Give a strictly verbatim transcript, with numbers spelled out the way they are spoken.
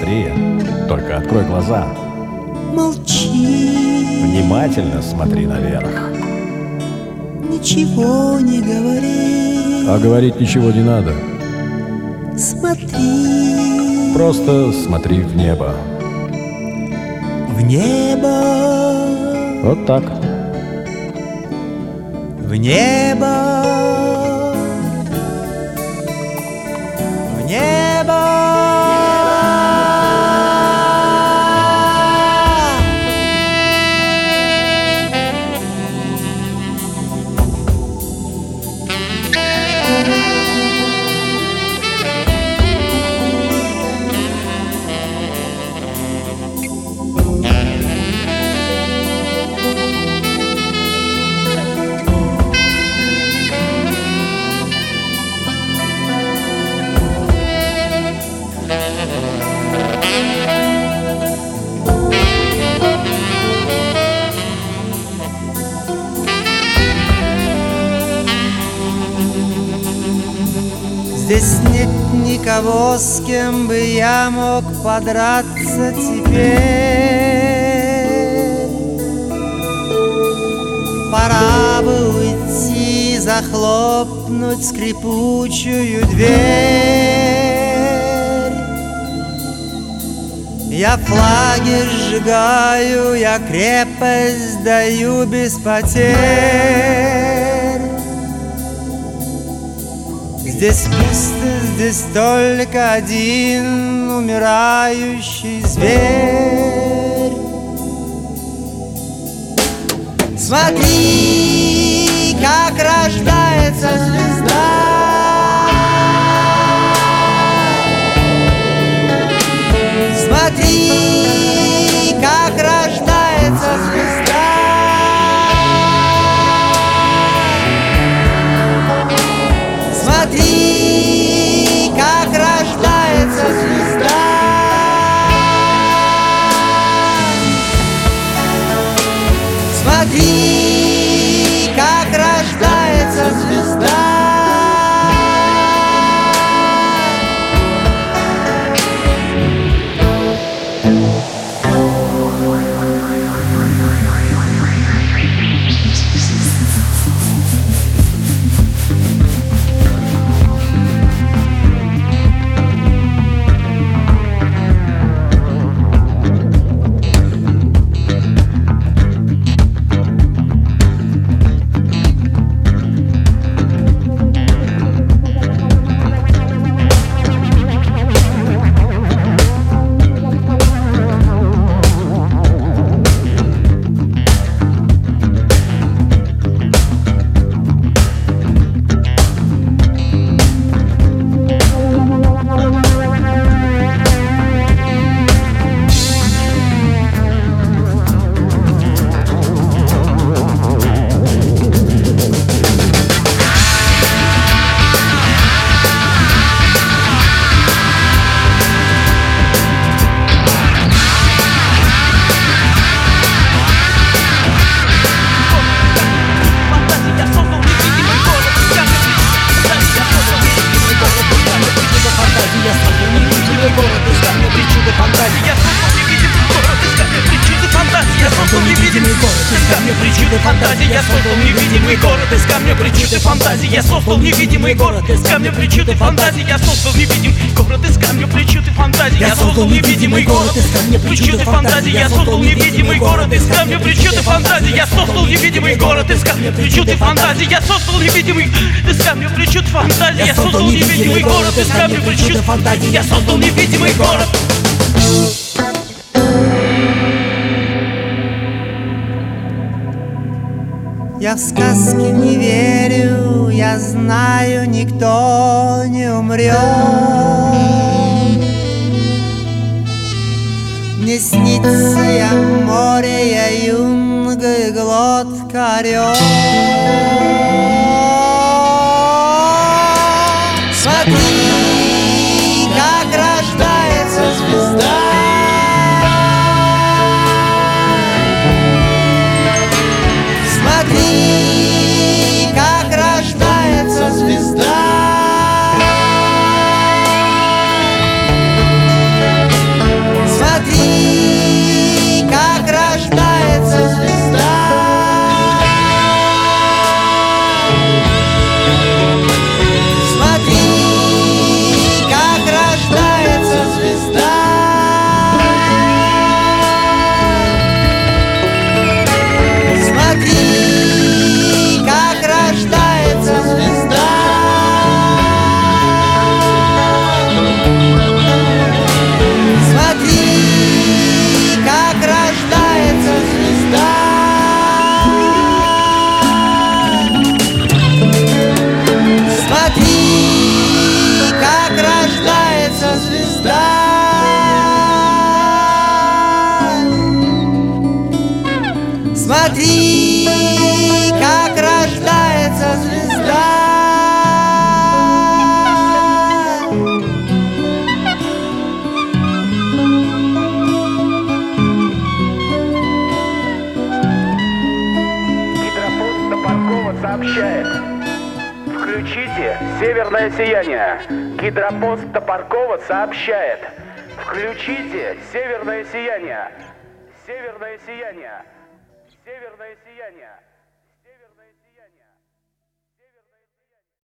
смотри, только открой глаза. Молчи. Внимательно смотри наверх. Ничего не говори. А говорить ничего не надо. Смотри. Просто смотри в небо. В небо. Вот так. В небо. В небо. Здесь нет никого, с кем бы я мог подраться теперь. Пора бы уйти, захлопнуть скрипучую дверь. Я флаги сжигаю, я крепость даю без потерь. Здесь пусто, здесь только один умирающий зверь. Смотри, как рождается звезда. Смотри, как рождается звезда. Смотри, как рождается звезда. Смотри, как рождается звезда. Я создал невидимый город из камня причуд и фантазии. Я создал невидимый город из камня причуд и фантазии. Я создал невидимый город из камня причуд и фантазии. Я создал невидимый город из камня причуд и фантазии. Я создал невидимый город из камня причуд и фантазии. Я создал невидимый город из камня причуд и фантазии. Я создал невидимый из камня причуд и фантазии. Я создал невидимый город из камня причуд и фантазии. Я создал невидимый город. Я в сказки не верю, я знаю, никто не умрет. Мне снится я море, я юнга и глотка орёт. Смотри, как рождается звезда. Смотри, как рождается звезда. Смотри, как рождается звезда. Гидропост Топоркова сообщает: включите северное сияние. Гидропост Топоркова сообщает: включите северное сияние. Северное сияние. Северное сияние.